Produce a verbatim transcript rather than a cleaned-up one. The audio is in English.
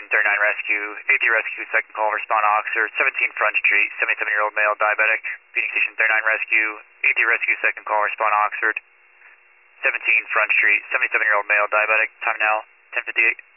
Station thirty-nine Rescue, A three Rescue, second call, respond Oxford, seventeen Front Street, seventy-seven-year-old male, diabetic. Phoenix Station thirty-nine Rescue, A three Rescue, second call, respond Oxford, seventeen Front Street, seventy-seven-year-old male, diabetic. Time now, ten fifty-eight.